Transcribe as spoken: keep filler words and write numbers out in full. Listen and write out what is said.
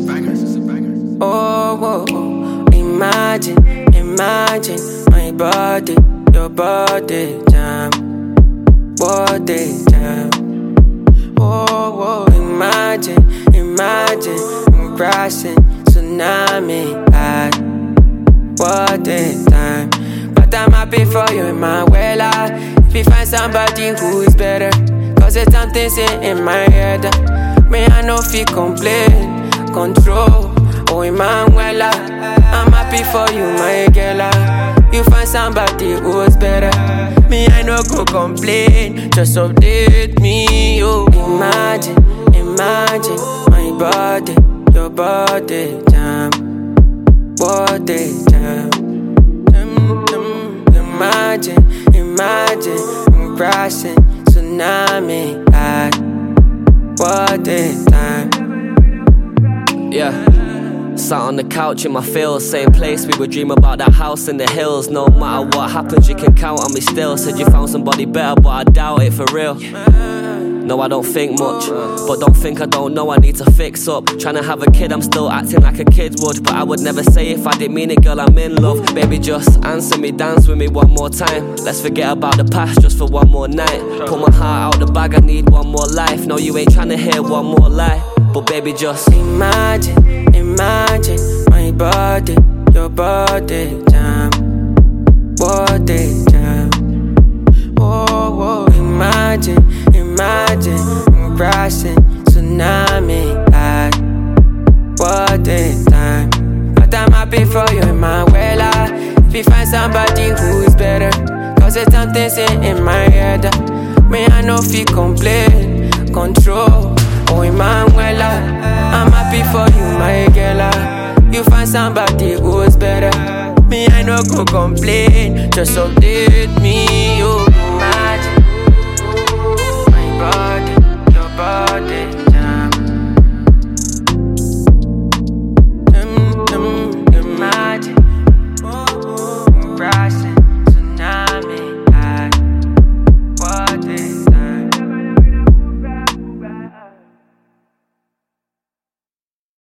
Oh, oh, oh. Imagine, imagine my body, your body jam, body jam. Oh, oh, imagine, imagine I'm crashing tsunami at what a time. But I'm happy for you, Manuela. If you find somebody who is better, cause it's something saying in my head. Me, I know if you complain, control. Oh, Emanuela, I'm happy for you, my girl. You find somebody who's better. Me, I no go complain, just update me. Oh, imagine, imagine my body, your body jam, body jam. Mm, mm, imagine, imagine I'm crashing tsunami at what a time. Yeah. Sat on the couch in my fields, same place we would dream about that house in the hills. No matter what happens, you can count on me still. Said you found somebody better, but I doubt it for real. No, I don't think much, but don't think I don't know I need to fix up. Tryna have a kid, I'm still acting like a kid would. But I would never say if I didn't mean it, girl, I'm in love. Baby, just answer me, dance with me one more time. Let's forget about the past just for one more night. Pull my heart out the bag, I need one more life. No, you ain't tryna hear one more lie, but baby, just imagine, imagine my body, your body jam, body jam. Oh, oh, imagine, imagine I'm crashing tsunami at what a time. But I'm happy for you, Emanuela. If you find somebody who is better, cause it's something saying in my head. Me, I know if you complain, control. Oh, Emanuela, I'm happy for you, my girl. You find somebody who's better. Me, I no go complain, just update